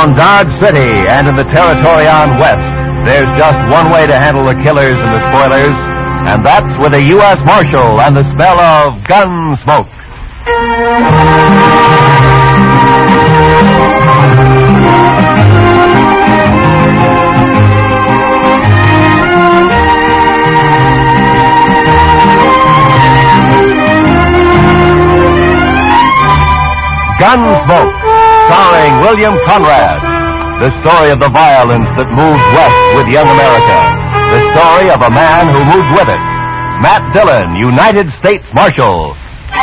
Around Dodge City and in the territory on West, there's just one way to handle the killers and the spoilers, and that's with a U.S. Marshal and the smell of gun smoke. Gunsmoke, starring William Conrad. The story of the violence that moved west with young America. The story of a man who moved with it. Matt Dillon, United States Marshal.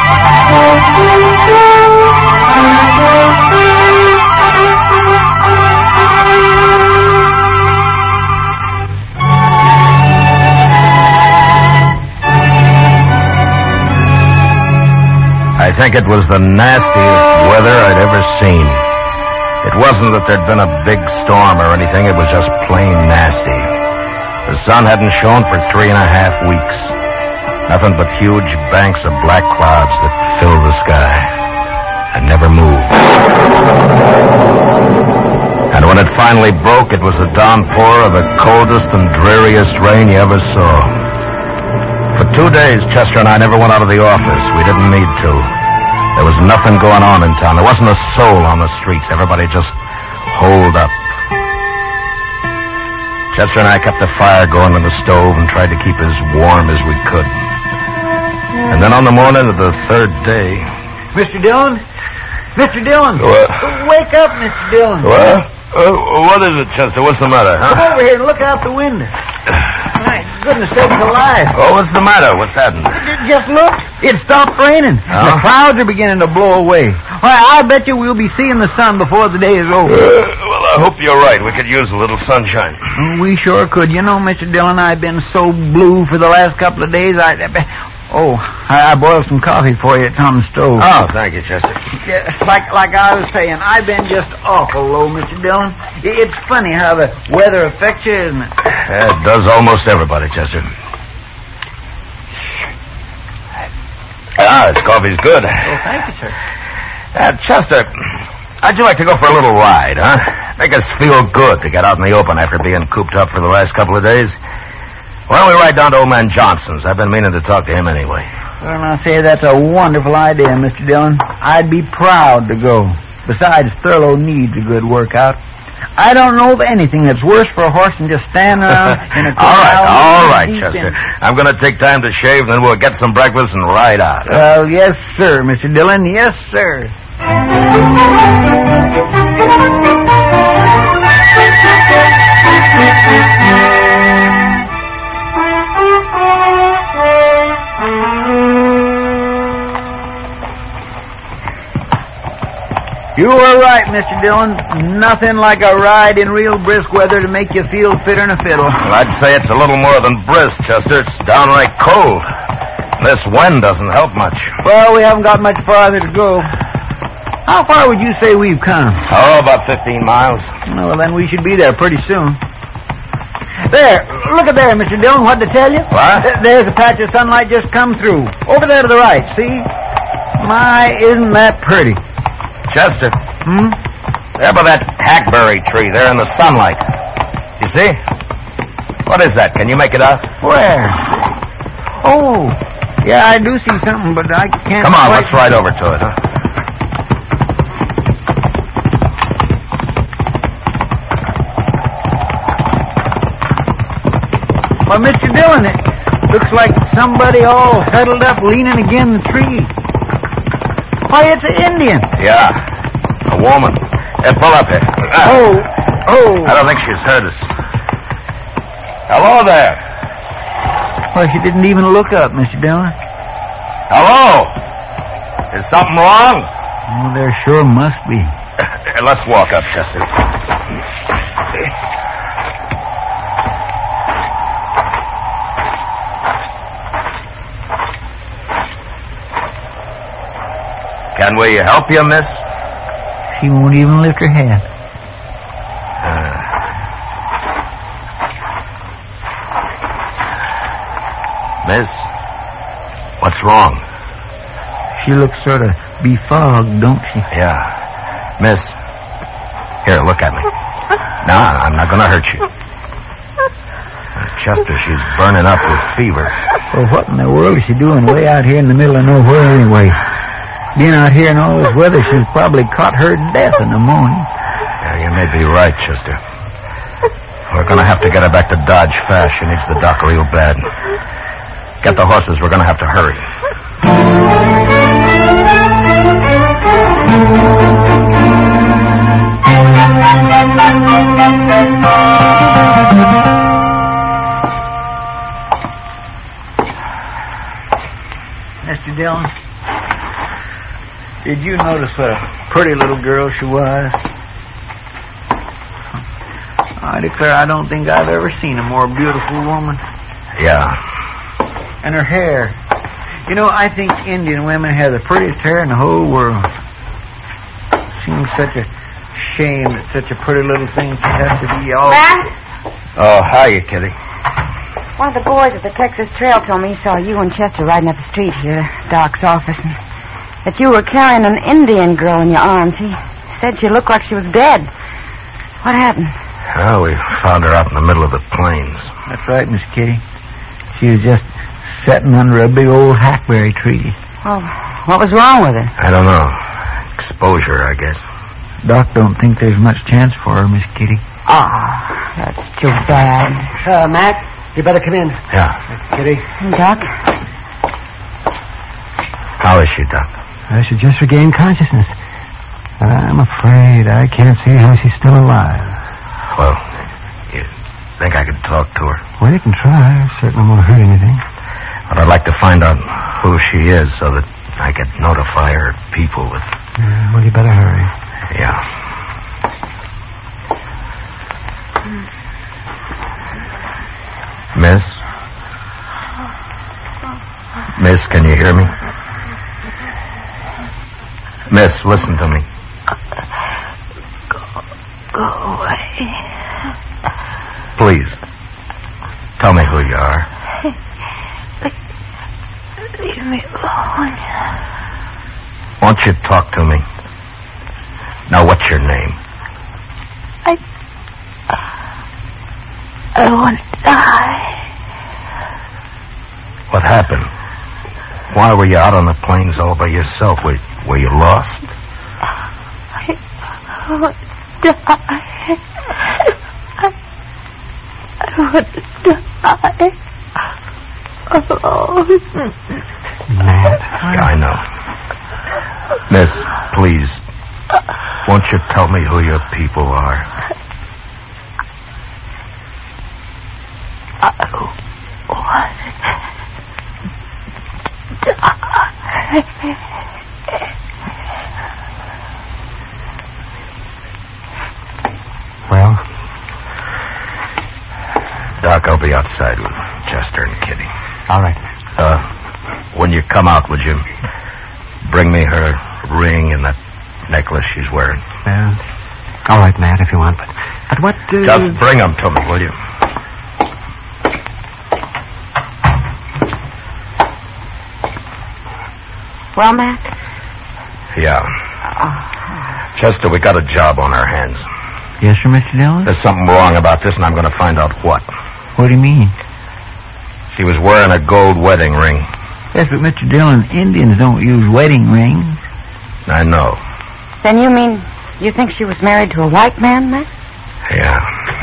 I think it was the nastiest weather I'd ever seen. It wasn't that there'd been a big storm or anything. It was just plain nasty. The sun hadn't shone for 3.5 weeks. Nothing but huge banks of black clouds that filled the sky and never moved. And when it finally broke, it was a downpour of the coldest and dreariest rain you ever saw. For 2 days, Chester and I never went out of the office. We didn't need to. There was nothing going on in town. There wasn't a soul on the streets. Everybody just holed up. Chester and I kept the fire going on the stove and tried to keep as warm as we could. And then on the morning of the third day... Mr. Dillon? Mr. Dillon! What? Wake up, Mr. Dillon. What is it, Chester? What's the matter, huh? Come over here and look out the window. My goodness sakes alive. Oh, what's the matter? What's happened? Just look. It stopped raining. Huh? The clouds are beginning to blow away. Why, I bet you we'll be seeing the sun before the day is over. Well, I hope you're right. We could use a little sunshine. We sure could. You know, Mr. Dillon, I've been so blue for the last couple of days. I boiled some coffee for you. It's on the stove. Oh, thank you, Chester. Yeah, like I was saying, I've been just awful low, Mr. Dillon. It's funny how the weather affects you, isn't it? Yeah, it does almost everybody, Chester. This coffee's good. Oh, thank you, sir. Chester, how'd you like to go for a little ride, huh? Make us feel good to get out in the open after being cooped up for the last couple of days. Why don't we ride down to old man Johnson's? I've been meaning to talk to him anyway. Well, I say that's a wonderful idea, Mr. Dillon. I'd be proud to go. Besides, Thurlow needs a good workout. I don't know of anything that's worse for a horse than just standing around in a corral. All right, Chester. I'm going to take time to shave, then we'll get some breakfast and ride out. Well, yes, sir, Mr. Dillon. Yes, sir. You were right, Mr. Dillon. Nothing like a ride in real brisk weather to make you feel fitter than a fiddle. Well, I'd say it's a little more than brisk, Chester. It's downright cold. This wind doesn't help much. Well, we haven't got much farther to go. How far would you say we've come? Oh, about 15 miles. Well, then we should be there pretty soon. There, look at there, Mr. Dillon. What to tell you? What? There's a patch of sunlight just come through. Over there to the right, see? My, isn't that pretty? Chester. There by that hackberry tree there in the sunlight. You see? What is that? Can you make it out? Where? Oh, yeah, I do see something, but I can't... Come on, let's ride over to it, huh? Well, Mr. Dillon, it looks like somebody all huddled up leaning against the tree. Why, it's an Indian. Yeah, a woman. Pull up here. Oh. I don't think she's heard us. Hello there. Well, she didn't even look up, Mr. Dillon. Hello. Is something wrong? Oh, there sure must be. Let's walk up, Chester. Can we help you, miss? She won't even lift her head. Miss, what's wrong? She looks sort of befogged, don't she? Yeah. Miss, Here, look at me. No, I'm not going to hurt you. Chester, she's burning up with fever. Well, what in the world is she doing way out here in the middle of nowhere anyway? Being out here in all this weather, she's probably caught her death in the morning. Yeah, you may be right, Chester. We're going to have to get her back to Dodge fast. She needs the doc real bad. Get the horses. We're going to have to hurry. Mr. Dillon, did you notice what a pretty little girl she was? I declare I don't think I've ever seen a more beautiful woman. Yeah. And her hair. You know, I think Indian women have the prettiest hair in the whole world. Seems such a shame that such a pretty little thing has to be all... Matt? Oh, hiya, Kitty. One of the boys at the Texas Trail told me he saw you and Chester riding up the street here to Doc's office, and that you were carrying an Indian girl in your arms. He said she looked like she was dead. What happened? Oh, we found her out in the middle of the plains. That's right, Miss Kitty. She was just sitting under a big old hackberry tree. Well, what was wrong with her? I don't know. Exposure, I guess. Doc don't think there's much chance for her, Miss Kitty. Oh, that's too bad. Matt, you better come in. Yeah. Kitty. Doc? How is she, Doc? She just regained consciousness. I'm afraid I can't see how she's still alive. Well, you think I could talk to her? Well, you can try. Certainly won't hurt anything. But I'd like to find out who she is so that I could notify her people with... Well, you better hurry. Yeah. Miss? Miss, can you hear me? Miss, listen to me. Go away. Please. Tell me who you are. Leave me alone. Won't you talk to me? Now, what's your name? I want to die. What happened? Why were you out on the plains all by yourself? Were you lost? I want to die. I want to die. Alone. Matt. Yeah, I know. Miss, please, won't you tell me who your people are? I want to die. Well? Doc, I'll be outside with Chester and Kitty. All right. When you come out, would you bring me her ring and that necklace she's wearing? All right, Matt, if you want. But what... Just bring them to me, will you? Well, Matt? Yeah. Chester, we got a job on our hands. Yes, sir, Mr. Dillon? There's something wrong about this, and I'm going to find out what. What do you mean? She was wearing a gold wedding ring. Yes, but Mr. Dillon, Indians don't use wedding rings. I know. Then you mean you think she was married to a white man, Matt? Yeah.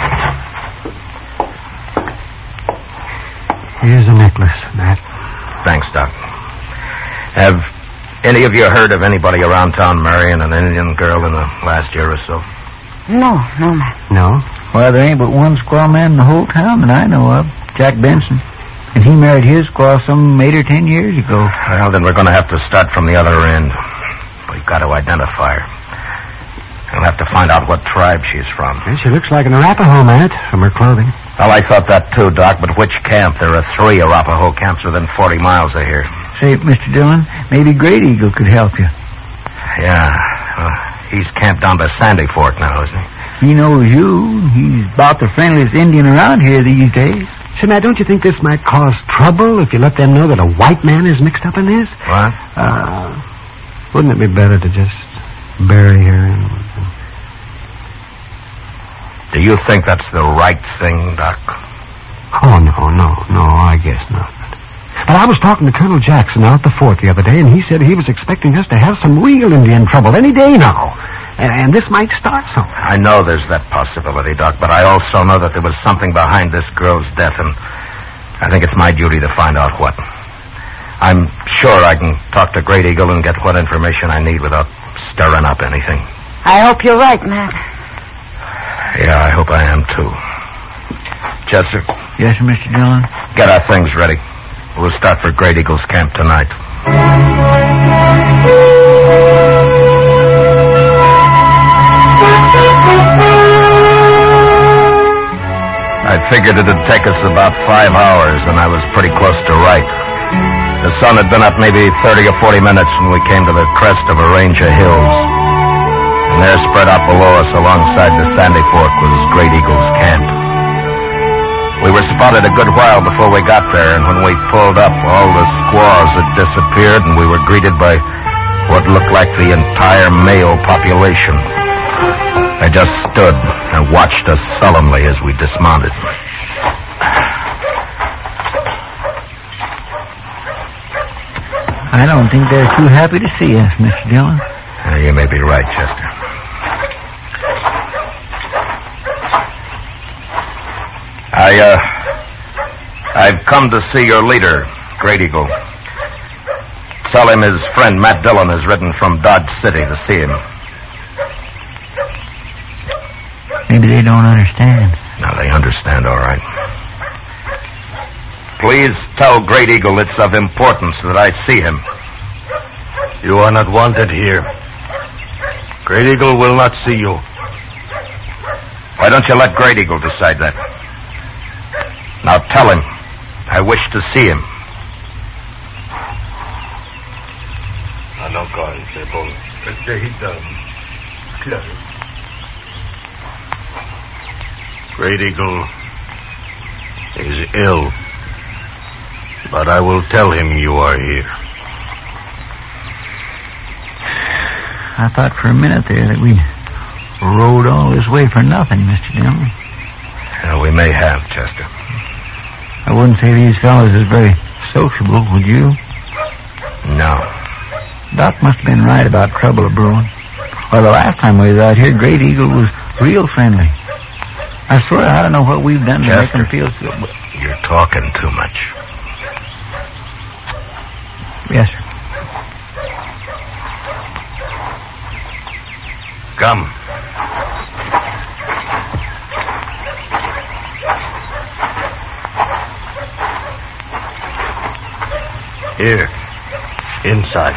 Here's a necklace, Matt. Thanks, Doc. Have any of you heard of anybody around town marrying an Indian girl in the last year or so? No, Matt. No? Well, there ain't but one squaw man in the whole town that I know of, Jack Benson. And he married his squaw some 8 or 10 years ago. Well, then we're going to have to start from the other end. We've got to identify her. We'll have to find out what tribe she's from. Well, she looks like an Arapaho, Matt, from her clothing. Well, I thought that too, Doc, but which camp? There are 3 Arapaho camps within 40 miles of here. Say, Mr. Dillon, maybe Great Eagle could help you. Yeah. He's camped down by Sandy Fork now, isn't he? He knows you. He's about the friendliest Indian around here these days. Say, Matt, don't you think this might cause trouble if you let them know that a white man is mixed up in this? What? Wouldn't it be better to just bury her? Do you think that's the right thing, Doc? Oh, no, I guess not. But I was talking to Colonel Jackson out at the fort the other day, and he said he was expecting us to have some real Indian trouble any day now. And this might start something. I know there's that possibility, Doc, but I also know that there was something behind this girl's death, and I think it's my duty to find out what. I'm sure I can talk to Great Eagle and get what information I need without stirring up anything. I hope you're right, Matt. Yeah, I hope I am, too. Chester? Yes, sir, Mr. Dillon? Get our things ready. We'll start for Great Eagle's camp tonight. I figured it'd take us about 5 hours, and I was pretty close to right. The sun had been up maybe 30 or 40 minutes when we came to the crest of a range of hills. And there, spread out below us alongside the Sandy Fork, was Great Eagle's camp. We were spotted a good while before we got there, and when we pulled up, all the squaws had disappeared, and we were greeted by what looked like the entire male population. They just stood and watched us solemnly as we dismounted. I don't think they're too happy to see us, Mr. Dillon. You may be right, Chester. I've come to see your leader, Great Eagle. Tell him his friend Matt Dillon has ridden from Dodge City to see him. Maybe they don't understand. No, they understand all right. Please tell Great Eagle it's of importance that I see him. You are not wanted here. Great Eagle will not see you. Why don't you let Great Eagle decide that? Now tell him I wish to see him. Great Eagle is ill, but I will tell him you are here. I thought for a minute there that we rode all this way for nothing, Mr. Dillon. Yeah, we may have, Chester. I wouldn't say these fellows is very sociable, would you? No. Doc must have been right about trouble brewing. Well, the last time we was out here, Great Eagle was real friendly. I swear I don't know what we've done to make them feel so... You're talking too much. Yes, sir. Come. Here. Inside.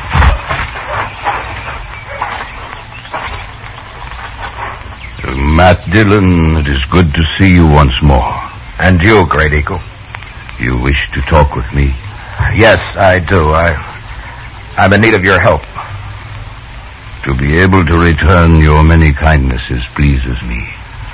Matt Dillon, it is good to see you once more. And you, Great Eagle. You wish to talk with me? Yes, I do. I'm in need of your help. To be able to return your many kindnesses pleases me.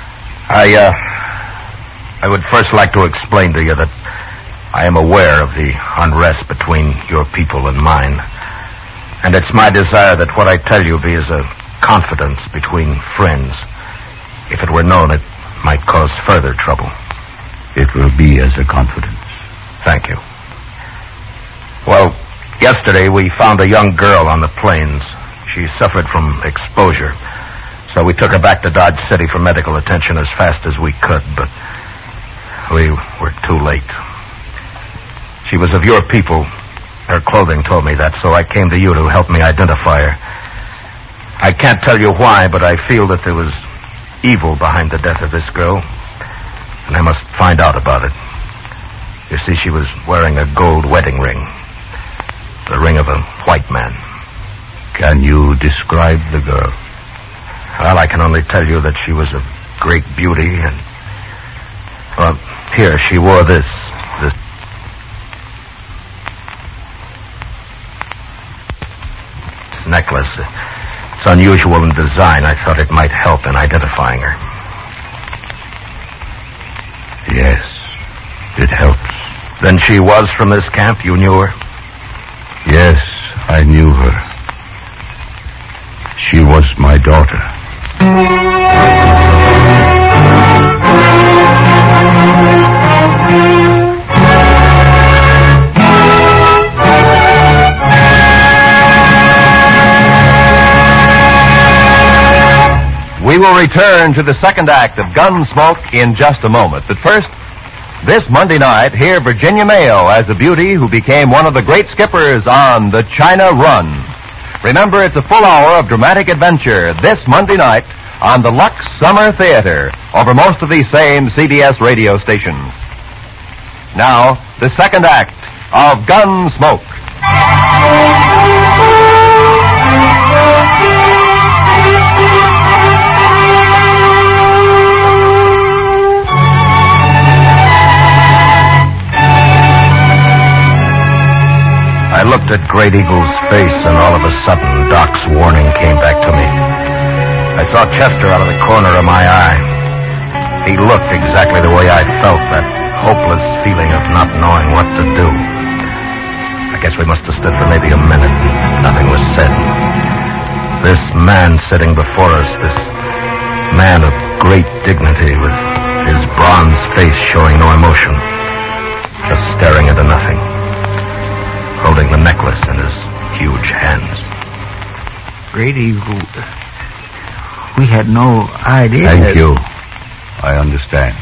I would first like to explain to you that I am aware of the unrest between your people and mine. And it's my desire that what I tell you be as a confidence between friends. If it were known, it might cause further trouble. It will be as a confidence. Thank you. Well, yesterday we found a young girl on the plains. She suffered from exposure. So we took her back to Dodge City for medical attention as fast as we could, but we were too late. She was of your people. Her clothing told me that, so I came to you to help me identify her. I can't tell you why, but I feel that there was evil behind the death of this girl, and I must find out about it. You see, she was wearing a gold wedding ring, the ring of a white man. Can you describe the girl? Well, I can only tell you that she was of great beauty, and... Well, here, she wore this necklace. It's unusual in design. I thought it might help in identifying her. Yes, it helps. Then she was from this camp? You knew her? Yes, I knew her. She was my daughter. will return to the second act of Gunsmoke in just a moment. But first, this Monday night, hear Virginia Mayo as a beauty who became one of the great skippers on the China Run. Remember, it's a full hour of dramatic adventure this Monday night on the Lux Summer Theater over most of these same CBS radio stations. Now, the second act of Gunsmoke. I looked at Great Eagle's face, and all of a sudden, Doc's warning came back to me. I saw Chester out of the corner of my eye. He looked exactly the way I felt, that hopeless feeling of not knowing what to do. I guess we must have stood for maybe a minute. Nothing was said. This man sitting before us, this man of great dignity with his bronze face showing no emotion, just staring into nothing, holding the necklace in his huge hands. Great Eagle, we had no idea. Thank you. I understand.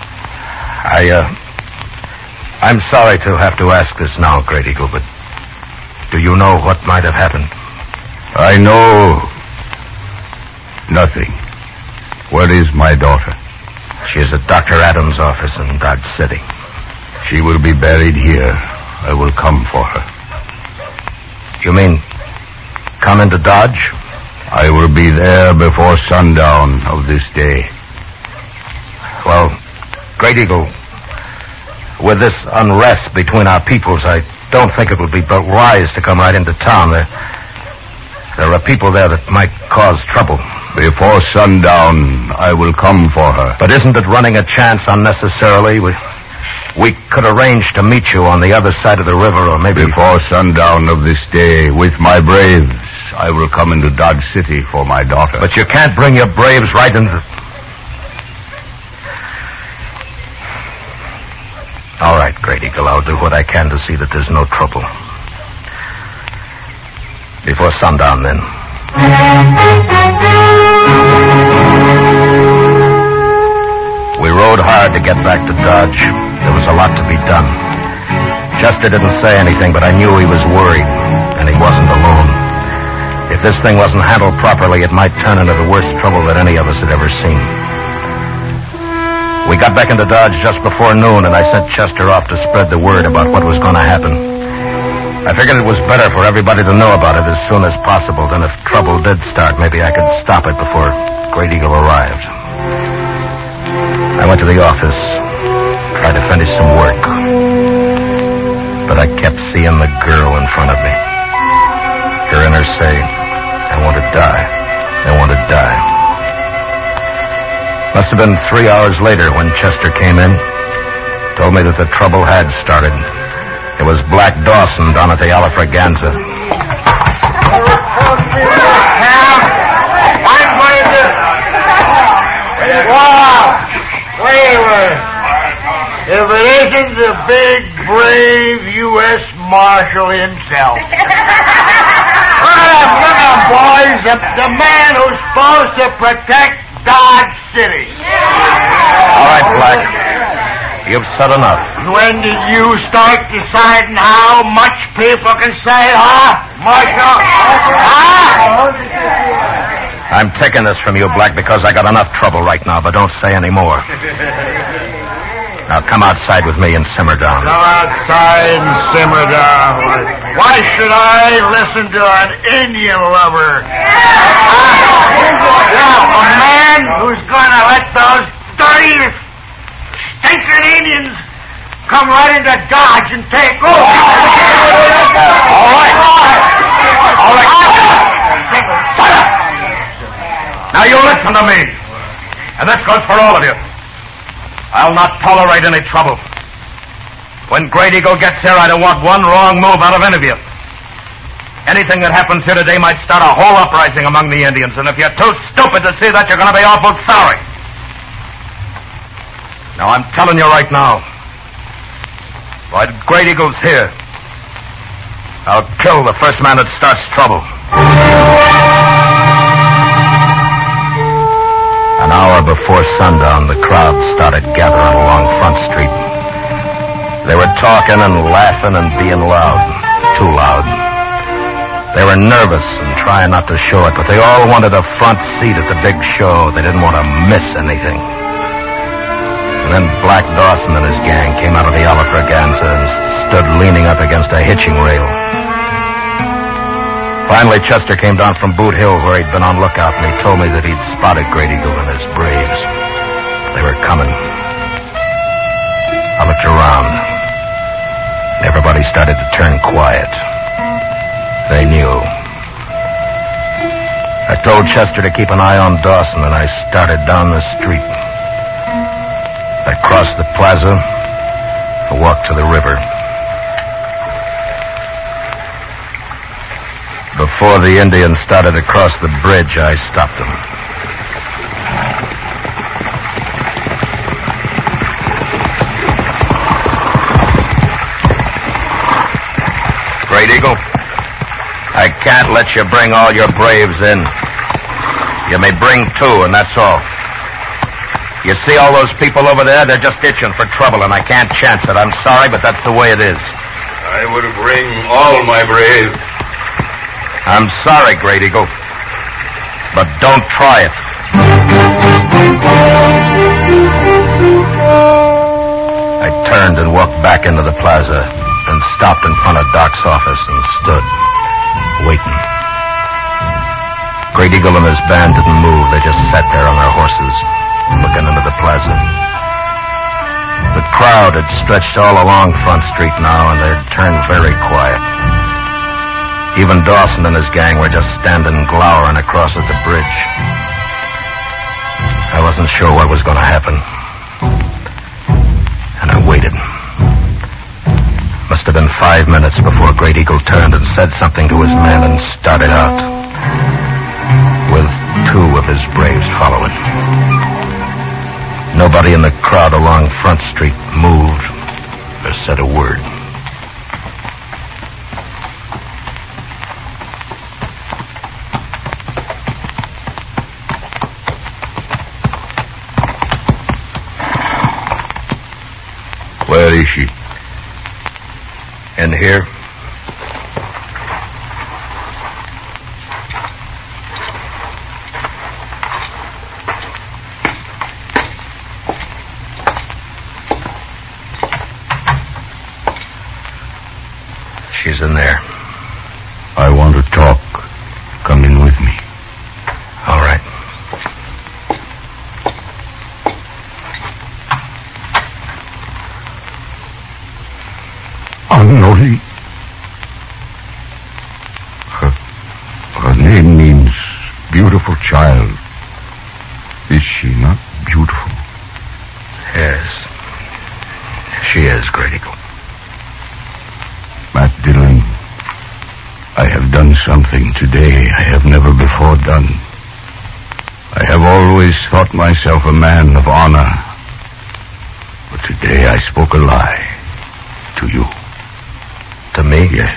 I'm sorry to have to ask this now, Great Eagle, but do you know what might have happened? I know nothing. Where is my daughter? She is at Dr. Adams' office in Dodge City. She will be buried here. I will come for her. You mean come into Dodge? I will be there before sundown of this day. Well, Great Eagle, with this unrest between our peoples, I don't think it would be but wise to come right into town. There are people there that might cause trouble. Before sundown, I will come for her. But isn't it running a chance unnecessarily? We could arrange to meet you on the other side of the river, or maybe... Before sundown of this day, with my braves, I will come into Dodge City for my daughter. But you can't bring your braves right into... All right, Great Eagle, I'll do what I can to see that there's no trouble. Before sundown, then. We rode hard to get back to Dodge. There was a lot to be done. Chester didn't say anything, but I knew he was worried, and he wasn't alone. If this thing wasn't handled properly, it might turn into the worst trouble that any of us had ever seen. We got back into Dodge just before noon, and I sent Chester off to spread the word about what was going to happen. I figured it was better for everybody to know about it as soon as possible. Then if trouble did start, maybe I could stop it before Great Eagle arrived. I went to the office, tried to finish some work, but I kept seeing the girl in front of me. Hearing her say, I want to die. I want to die. Must have been 3 hours later when Chester came in, told me that the trouble had started. It was Black Dawson down at the Alafraganza. I'm going to... Wow! Flavor! If it isn't the big, brave U.S. Marshal himself. Look at him, boys. The man who's supposed to protect Dodge City. All right, Black. You've said enough. When did you start deciding how much people can say, huh, Marshal? Huh? I'm taking this from you, Black, because I got enough trouble right now, but don't say any more. Now come outside with me and simmer down. Go outside and simmer down. Why should I listen to an Indian lover? Yeah, a man who's gonna let those dirty, stinking Indians come right into Dodge and take over. All right. All right. Shut up. Now you listen to me. And this goes for all of you. I'll not tolerate any trouble. When Great Eagle gets here, I don't want one wrong move out of any of you. Anything that happens here today might start a whole uprising among the Indians, and if you're too stupid to see that, you're going to be awful sorry. Now, I'm telling you right now, while Great Eagle's here, I'll kill the first man that starts trouble. hour before sundown, the crowd started gathering along Front Street. They were talking and laughing and being loud. Too loud. They were nervous and trying not to show it, but they all wanted a front seat at the big show. They didn't want to miss anything. And then Black Dawson and his gang came out of the Alafraganza and stood leaning up against a hitching rail. Finally, Chester came down from Boot Hill where he'd been on lookout, and he told me that he'd spotted Great Eagle and his braves. They were coming. I looked around. Everybody started to turn quiet. They knew. I told Chester to keep an eye on Dawson, and I started down the street. I crossed the plaza, I walked to the river. Before the Indians started to cross the bridge, I stopped them. Great Eagle, I can't let you bring all your braves in. You may bring 2, and that's all. You see all those people over there? They're just itching for trouble, and I can't chance it. I'm sorry, but that's the way it is. I would bring all my braves. I'm sorry, Great Eagle, but don't try it. I turned and walked back into the plaza and stopped in front of Doc's office and stood, waiting. Great Eagle and his band didn't move. They just sat there on their horses, looking into the plaza. The crowd had stretched all along Front Street now, and they'd turned very quiet. Even Dawson and his gang were just standing glowering across at the bridge. I wasn't sure what was going to happen. And I waited. Must have been 5 minutes before Great Eagle turned and said something to his men and started out, with 2 of his braves following. Nobody in the crowd along Front Street moved or said a word. Where is she? In here. She's in there. I want to talk. Come in with me. All right. Noli. Her name means beautiful child. Is she not beautiful? Yes. She is, Great Eagle. Matt Dillon, I have done something today I have never before done. I have always thought myself a man of honor. But today I spoke a lie to you. To me? Yes.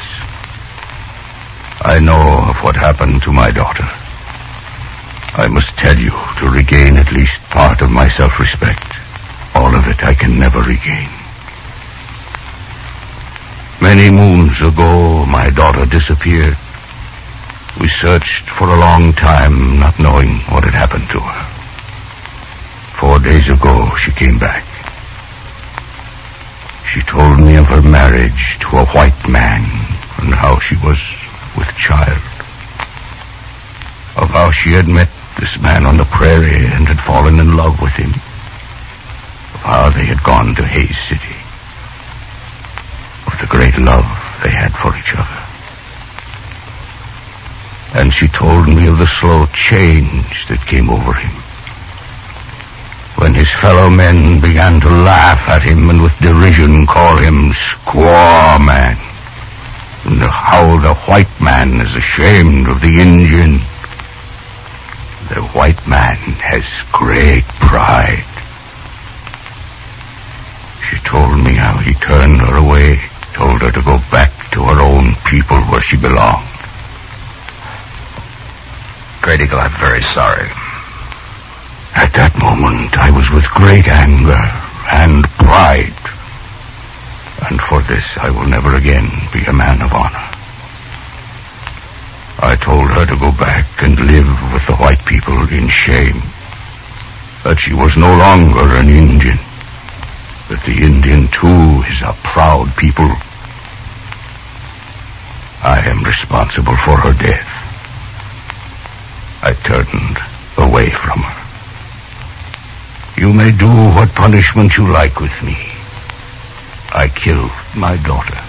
I know of what happened to my daughter. I must tell you to regain at least part of my self-respect. All of it I can never regain. Many moons ago, my daughter disappeared. We searched for a long time, not knowing what had happened to her. 4 days ago, she came back. She told me of her marriage to a white man and how she was with child. Of how she had met this man on the prairie and had fallen in love with him. Of how they had gone to Hays City. Of the great love they had for each other. And she told me of the slow change that came over him. When his fellow men began to laugh at him and with derision call him Squaw Man. And how the white man is ashamed of the Indian. The white man has great pride. She told me how he turned her away, told her to go back to her own people where she belonged. Great Eagle, I'm very sorry. At that moment, I was with great anger and pride. And for this, I will never again be a man of honor. I told her to go back and live with the white people in shame. That she was no longer an Indian. That the Indian, too, is a proud people. I am responsible for her death. I turned away from her. You may do what punishment you like with me. I killed my daughter.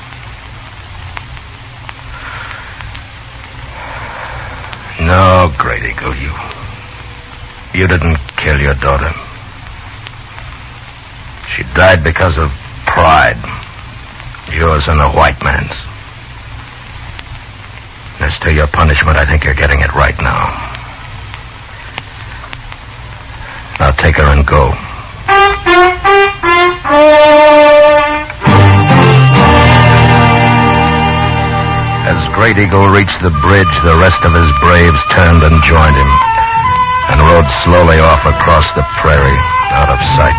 No, Great Eagle, you didn't kill your daughter. She died because of pride. Yours and the white man's. As to your punishment, I think you're getting it right now. Now take her and go. As Great Eagle reached the bridge, the rest of his braves turned and joined him and rode slowly off across the prairie, out of sight.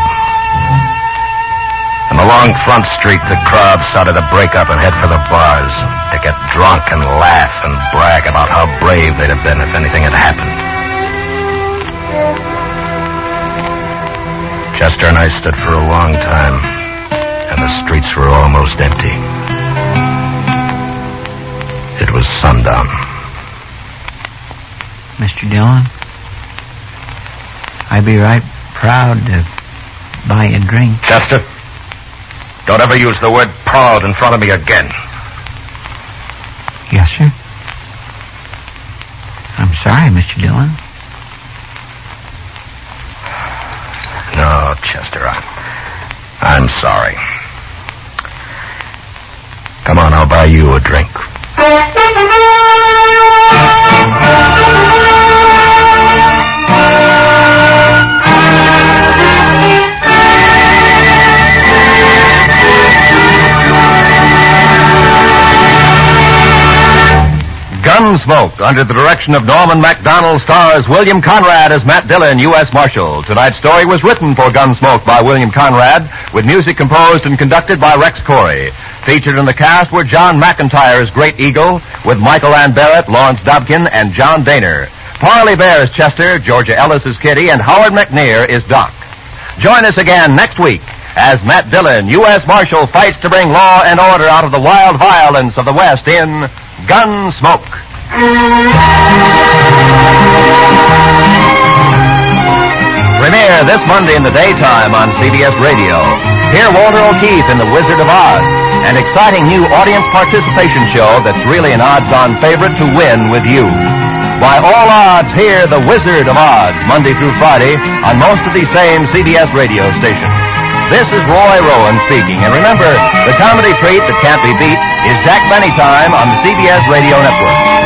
And along Front Street, the crowd started to break up and head for the bars to get drunk and laugh and brag about how brave they'd have been if anything had happened. Chester and I stood for a long time, and the streets were almost empty. It was sundown. Mr. Dillon, I'd be right proud to buy you a drink. Chester, don't ever use the word proud in front of me again. Yes, sir. I'm sorry, Mr. Dillon. No, Chester, I'm sorry. Come on, I'll buy you a drink. Gunsmoke, under the direction of Norman Macdonald, stars William Conrad as Matt Dillon, U.S. Marshal. Tonight's story was written for Gunsmoke by William Conrad, with music composed and conducted by Rex Corey. Featured in the cast were John McIntyre as Great Eagle, with Michael Ann Barrett, Lawrence Dobkin, and John Daner. Parley Bear is Chester, Georgia Ellis is Kitty, and Howard McNear is Doc. Join us again next week as Matt Dillon, U.S. Marshal, fights to bring law and order out of the wild violence of the West in Gunsmoke. Premiere this Monday in the daytime on CBS Radio. Hear Walter O'Keefe in The Wizard of Oz, an exciting new audience participation show that's really an odds-on favorite to win with you. By all odds, hear The Wizard of Oz Monday through Friday on most of these same CBS radio stations. This is Roy Rowan speaking, and remember, the comedy treat that can't be beat is Jack Benny Time on the CBS Radio Network.